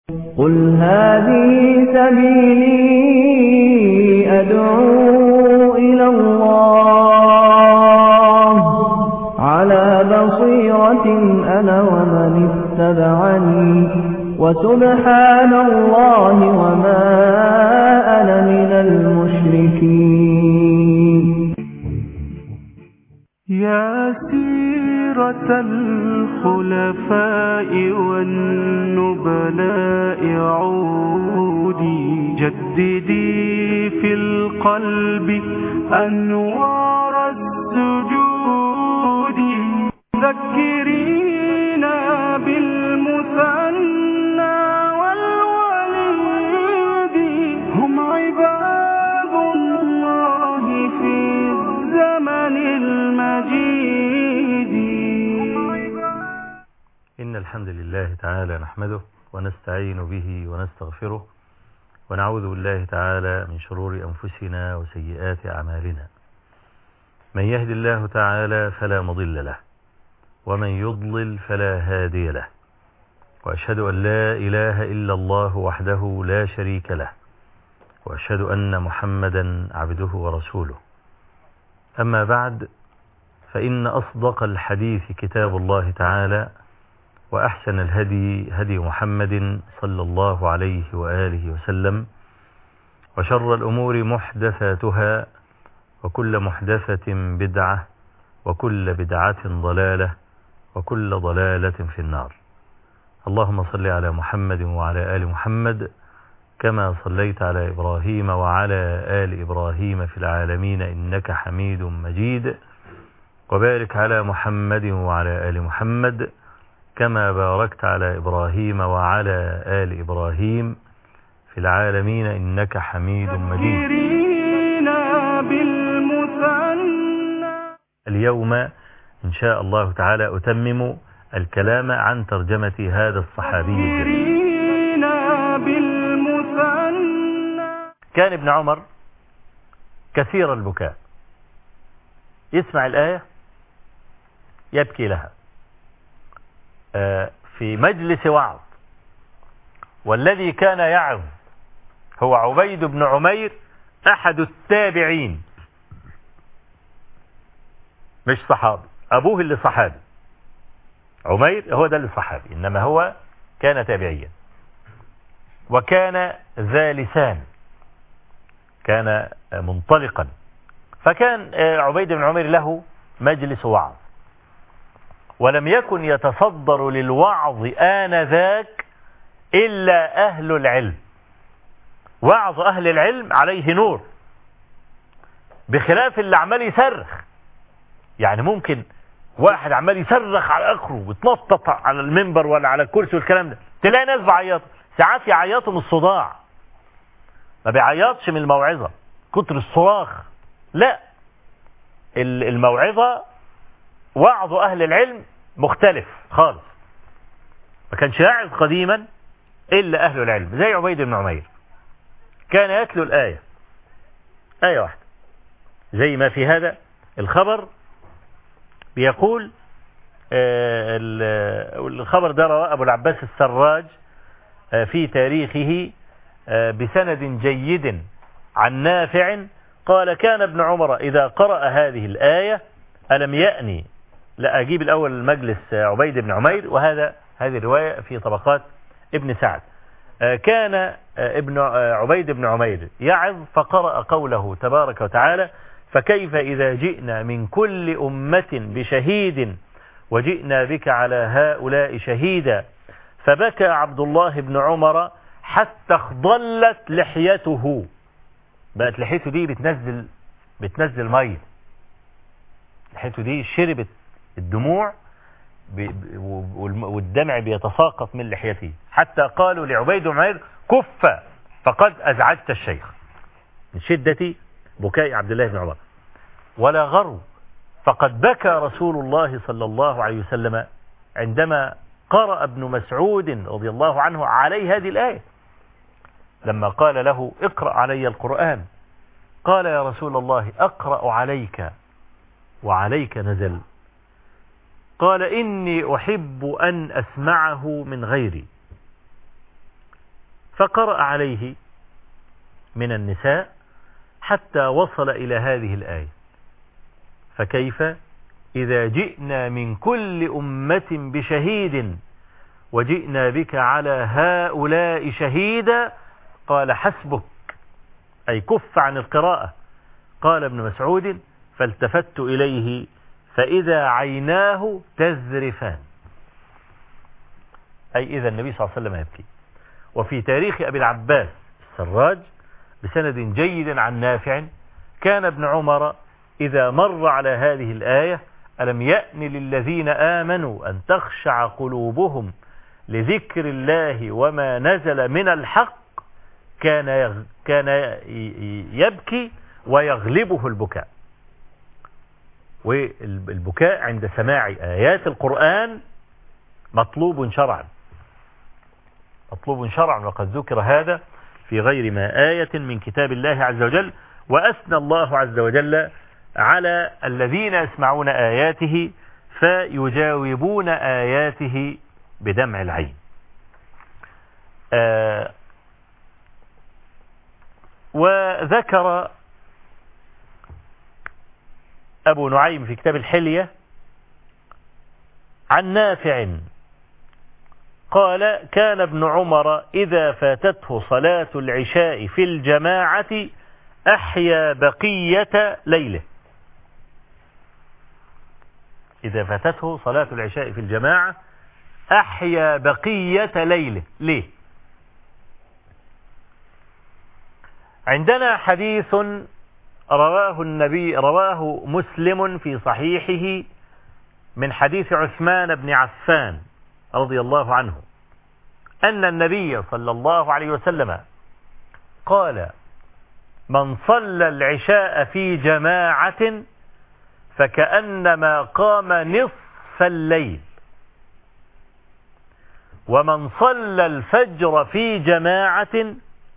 قل هذه سبيلي أدعو إلى الله على بصيرة أنا ومن اتبعني وسبحان الله وما أنا من المشركين. يا سيرة الخلفاء والنبلاء عودي جددي في القلب أنوار السجود ذكرينا بالمثنى والوليد هم عباد الله في الزمن المجيد. إن الحمد لله تعالى نحمده ونستعين به ونستغفره ونعوذ بالله تعالى من شرور أنفسنا وسيئات أعمالنا. من يهد الله تعالى فلا مضل له ومن يضلل فلا هادي له، وأشهد أن لا إله إلا الله وحده لا شريك له، وأشهد أن محمدا عبده ورسوله. أما بعد، فإن أصدق الحديث كتاب الله تعالى، وأحسن الهدي هدي محمد صلى الله عليه وآله وسلم، وشر الأمور محدثاتها، وكل محدثة بدعة، وكل بدعة ضلالة، وكل ضلالة في النار. اللهم صل على محمد وعلى آل محمد كما صليت على إبراهيم وعلى آل إبراهيم في العالمين إنك حميد مجيد، وبارك على محمد وعلى آل محمد كما باركت على إبراهيم وعلى آل إبراهيم في العالمين إنك حميد مجيد. اليوم إن شاء الله تعالى أتمم الكلام عن ترجمة هذا الصحابي الجليل. كان ابن عمر كثير البكاء، يسمع الآية يبكي لها في مجلس وعظ، والذي كان يعظ هو عبيد بن عمير أحد التابعين، مش صحابي، أبوه اللي صحابي، عمير هو ده اللي صحابي، إنما هو كان تابعيا، وكان ذا لسان، كان منطلقا. فكان عبيد بن عمير له مجلس وعظ، ولم يكن يتصدر للوعظ آنذاك إلا أهل العلم. وعظ أهل العلم عليه نور، بخلاف اللي عمال يصرخ. يعني ممكن واحد عمال يصرخ على آخره ويتنطط على المنبر ولا على الكرسي والكلام ده، تلاقي ناس بعيط، ساعات يعيطوا من الصداع، ما بيعيطش من الموعظة كتر الصراخ، لا، الموعظة وعظ أهل العلم مختلف خالص. ما كانش يعظ قديما إلا أهل العلم، زي عبيد بن عمير كان يتلو الآية، آية واحدة، زي ما في هذا الخبر بيقول. الخبر ده رواه أبو العباس السراج في تاريخه بسند جيد عن نافع قال: كان ابن عمر إذا قرأ هذه الآية ألم يأني. لا، أجيب الأول المجلس عبيد بن عمير، هذه الرواية في طبقات ابن سعد. كان ابن عبيد بن عمير يعظ فقرأ قوله تبارك وتعالى: فكيف إذا جئنا من كل أمة بشهيد وجئنا بك على هؤلاء شهيدا. فبكى عبد الله بن عمر حتى اخضلت لحيته، بقت لحيته دي بتنزل مية، لحيته دي شربت الدموع والدمع بيتساقط من لحيته، حتى قالوا لعبيد بن عمير: كف فقد أزعجت الشيخ، من شدة بكاء عبد الله بن عمر. ولا غرو، فقد بكى رسول الله صلى الله عليه وسلم عندما قرأ ابن مسعود رضي الله عنه عليه هذه الآية، لما قال له: اقرأ علي القرآن. قال: يا رسول الله أقرأ عليك وعليك نزل. قال: إني أحب أن أسمعه من غيري. فقرأ عليه من النساء حتى وصل إلى هذه الآية: فكيف إذا جئنا من كل أمة بشهيد وجئنا بك على هؤلاء شهيدا قال حسبك، أي كف عن القراءة. قال ابن مسعود: فالتفت إليه فإذا عيناه تذرفان، أي إذا النبي صلى الله عليه وسلم يبكي. وفي تاريخ أبي العباس السراج بسند جيد عن نافع: كان ابن عمر إذا مر على هذه الآية: ألم يأن للذين آمنوا أن تخشع قلوبهم لذكر الله وما نزل من الحق، كان يبكي ويغلبه البكاء. والبكاء عند سماع آيات القرآن مطلوب شرعا، مطلوب شرعا، وقد ذكر هذا في غير ما آية من كتاب الله عز وجل. وأثنى الله عز وجل على الذين يسمعون آياته فيجاوبون آياته بدمع العين. وذكر أبو نعيم في كتاب الحلية عن نافع قال: كان ابن عمر إذا فاتته صلاة العشاء في الجماعة أحيا بقية ليله. إذا فاتته صلاة العشاء في الجماعة أحيا بقية ليله. ليه؟ عندنا حديث رواه مسلم في صحيحه من حديث عثمان بن عفان رضي الله عنه أن النبي صلى الله عليه وسلم قال: من صلى العشاء في جماعة فكأنما قام نصف الليل، ومن صلى الفجر في جماعة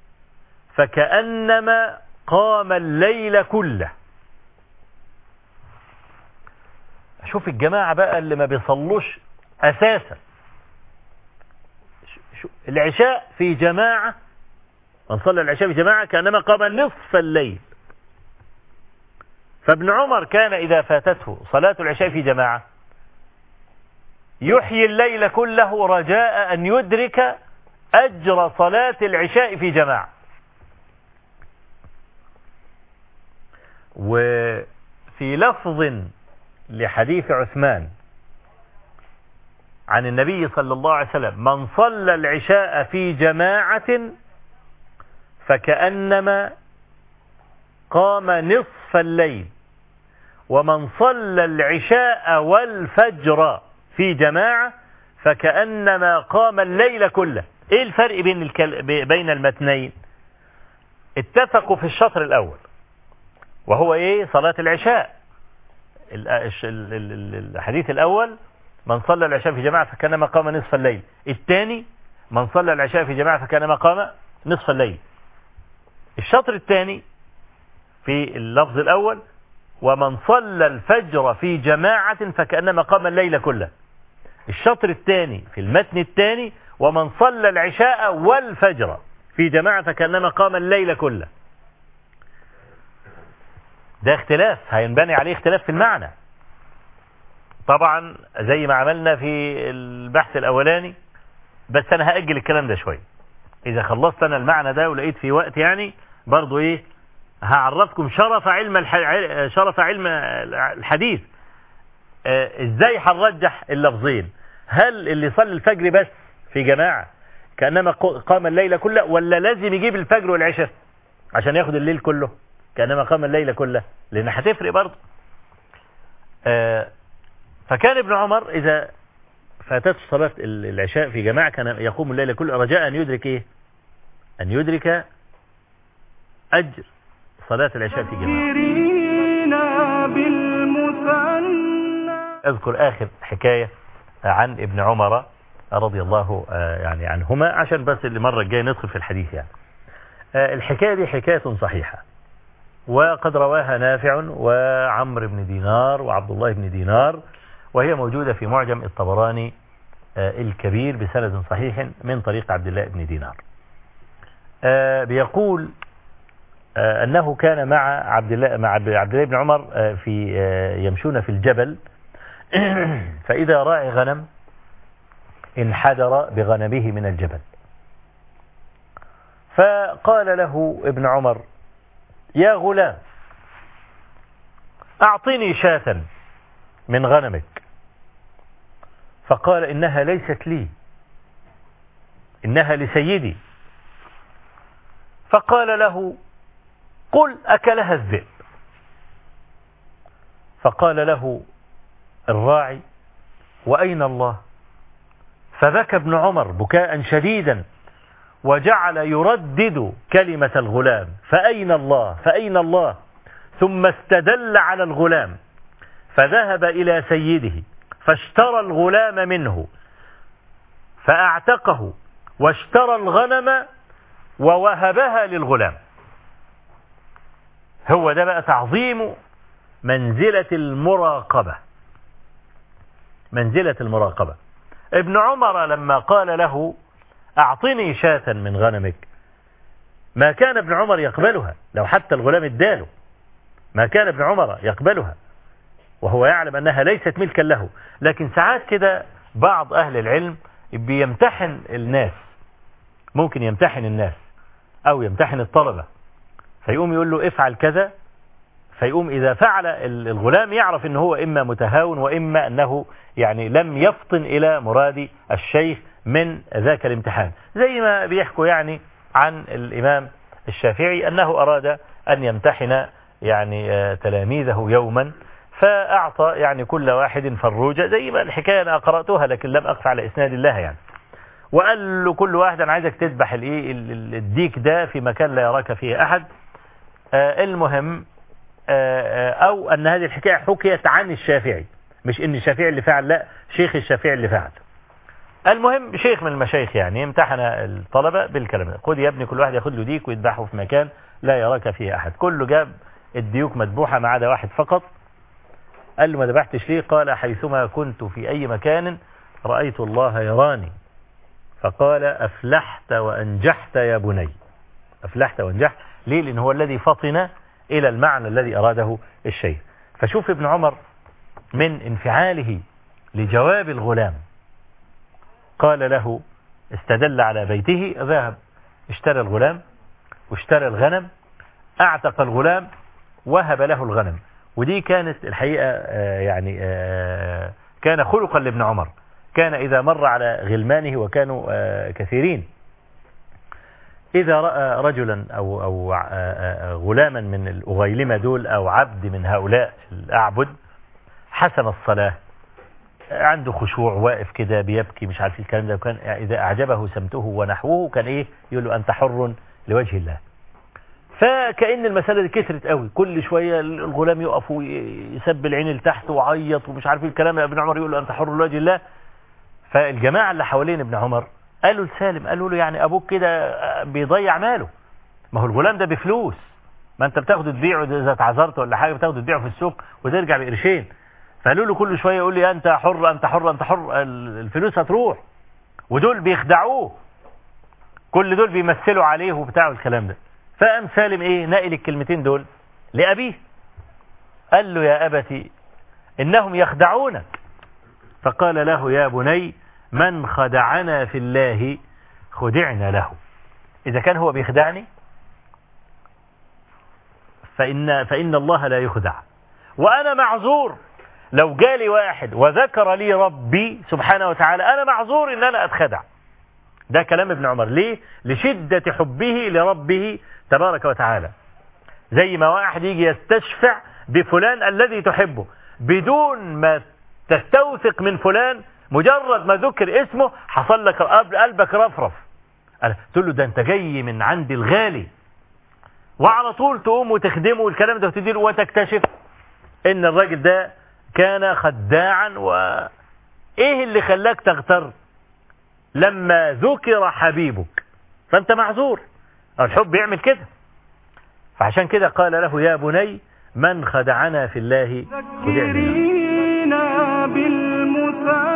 فكأنما قام الليل كله. شوف الجماعة بقى اللي ما بيصلوش أساسا، العشاء في جماعة، من صلى العشاء في جماعة كأنما قام نصف الليل. فابن عمر كان إذا فاتته صلاة العشاء في جماعة يحيي الليل كله رجاء أن يدرك أجر صلاة العشاء في جماعة. وفي لفظ لحديث عثمان عن النبي صلى الله عليه وسلم: من صلى العشاء في جماعة فكأنما قام نصف الليل، ومن صلى العشاء والفجر في جماعة فكأنما قام الليل كله. ايه الفرق بين المتنين؟ اتفقوا في الشطر الأول وهو ايه؟ صلاة العشاء. الحديث الأول: من صلى العشاء في جماعة فكأنما قام نصف الليل. الثاني: من صلى العشاء في جماعة فكأنما قام نصف الليل. الشطر الثاني في اللفظ الأول: ومن صلى الفجر في جماعة فكأنما قام الليل كله. الشطر الثاني في المتن الثاني: ومن صلى العشاء والفجر في جماعة فكأنما قام الليل كله. ده اختلاف هينبني عليه اختلاف في المعنى طبعا، زي ما عملنا في البحث الأولاني، بس أنا هأجل الكلام ده شوي. إذا خلصت أنا المعنى ده ولقيت في وقت يعني برضو إيه هعرفكم شرف علم الحديث. إزاي هنرجح اللفظين؟ هل اللي صلى الفجر بس في جماعة كأنما قام الليل كله، ولا لازم يجيب الفجر والعشاء عشان ياخد الليل كله كأنما قام الليل كله؟ لأن هتفرق برضه. فكان ابن عمر إذا فاتته صلاة العشاء في جماعة كان يقوم الليل كله رجاء أن يدرك إيه؟ أن يدرك أجر صلاة العشاء في جماعة. أذكر آخر حكاية عن ابن عمر رضي الله يعني عنهما عشان بس اللي مرة الجاية ندخل في الحديث يعني. الحكاية دي حكاية صحيحة، وقد رواها نافع وعمر بن دينار وعبد الله بن دينار، وهي موجودة في معجم الطبراني الكبير بسند صحيح من طريق عبد الله بن دينار. بيقول أنه كان مع عبد الله بن عمر في يمشون في الجبل فإذا راعي غنم انحدر بغنمه من الجبل، فقال له ابن عمر: يا غلام أعطني شاة من غنمك. فقال: إنها ليست لي، إنها لسيدي. فقال له: قل أكلها الذئب. فقال له الراعي: وأين الله؟ فبكى ابن عمر بكاء شديدا وجعل يردد كلمة الغلام: فأين الله فأين الله. ثم استدل على الغلام فذهب إلى سيده فاشترى الغلام منه فأعتقه واشترى الغنم ووهبها للغلام. هو ده بقى تعظيم منزلة المراقبة، منزلة المراقبة. ابن عمر لما قال له: أعطني شاة من غنمك، ما كان ابن عمر يقبلها، لو حتى الغلام اداله ما كان ابن عمر يقبلها، وهو يعلم أنها ليست ملكا له. لكن ساعات كده بعض أهل العلم بيمتحن الناس، ممكن يمتحن الناس أو يمتحن الطلبة، فيقوم يقول له افعل كذا، فيقوم إذا فعل الغلام يعرف أنه هو إما متهاون وإما أنه يعني لم يفطن إلى مراد الشيخ من ذاك الامتحان. زي ما بيحكوا يعني عن الإمام الشافعي أنه أراد أن يمتحن يعني تلاميذه يوما، فأعطى يعني كل واحد فروجة، زي ما الحكاية أنا قرأتها لكن لم أقف على إسناد الله يعني، وقال له كل واحد أنا عايزك تذبح الديك ده في مكان لا يراك فيه أحد. المهم أو أن هذه الحكاية حكيت عن الشافعي، مش إن الشافعي اللي فعل، لا، شيخ الشافعي اللي فعل. المهم شيخ من المشايخ يعني امتحن الطلبة بالكلام ده: خد يا ابني كل واحد ياخد له ديك ويذبحه في مكان لا يراك فيه أحد. كله جاب الديوك مذبوحة ما عدا واحد فقط. قال له: ما ذبحتش ليه؟ قال: حيثما كنت في أي مكان رأيت الله يراني. فقال: أفلحت وأنجحت يا بني. أفلحت وأنجحت ليه؟ لأن هو الذي فطن إلى المعنى الذي أراده الشيخ. فشوف ابن عمر من انفعاله لجواب الغلام، قال له، استدل على بيته، ذهب اشترى الغلام واشترى الغنم، اعتق الغلام وهب له الغنم. ودي كانت الحقيقة يعني كان خلقا لابن عمر. كان إذا مر على غلمانه وكانوا كثيرين، إذا رأى رجلا أو غلاما من الأغيلمة دول أو عبد من هؤلاء الأعبد حسن الصلاة، عنده خشوع، واقف كده بيبكي، مش عارف الكلام ده، وكان إذا أعجبه سمته ونحوه كان إيه يقول له: أنت حر لوجه الله. فكأن المسألة دي كثرت قوي، كل شوية الغلام يقف ويسب العين لتحت وعيط ومش عارف الكلام، ابن عمر يقول له: أنت حر لوجه الله. فالجماعة اللي حوالين ابن عمر قالوا لسالم، قالوا له: يعني أبوك كده بيضيع ماله، ما هو الغلام ده بفلوس، ما أنت بتاخده تبيعه إذا اتعذرت ولا حاجة، بتاخده تبيعه في السوق وترجع بقرشين. فقالوا له كل شوية يقول لي: أنت حر أنت حر أنت حر، الفلوس هتروح. ودول بيخدعوه، كل دول بيمثلوا عليه وبتاعوا الكلام ده. فقام سالم إيه نقل الكلمتين دول لأبيه، قال له: يا أبتي إنهم يخدعونك. فقال له: يا بني من خدعنا في الله خدعنا له. إذا كان هو بيخدعني فإن الله لا يخدع، وأنا معذور. لو جالي واحد وذكر لي ربي سبحانه وتعالى أنا معذور إن أنا أتخدع. ده كلام ابن عمر. ليه؟ لشدة حبه لربه تبارك وتعالى. زي ما واحد يجي يستشفع بفلان الذي تحبه بدون ما تستوثق من فلان، مجرد ما ذكر اسمه حصل لك قلبك رفرف، تقول له: ده انت جاي من عند الغالي، وعلى طول تقوم وتخدمه والكلام ده وتديله، وتكتشف ان الراجل ده كان خداعا. وايه اللي خلاك تغتر؟ لما ذكر حبيبك، فانت معذور. الحب يعمل كده. فعشان كده قال له: يا بني من خدعنا في الله خدعنا.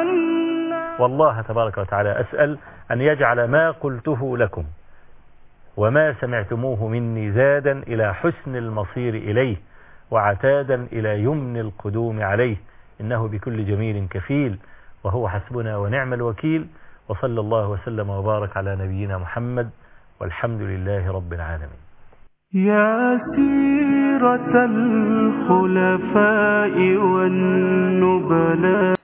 والله تبارك وتعالى أسأل أن يجعل ما قلته لكم وما سمعتموه مني زادا إلى حسن المصير إليه وعتادا إلى يمن القدوم عليه، إنه بكل جميل كفيل وهو حسبنا ونعم الوكيل. وصلى الله وسلم وبارك على نبينا محمد والحمد لله رب العالمين. يا سيرة الخلفاء والنبلاء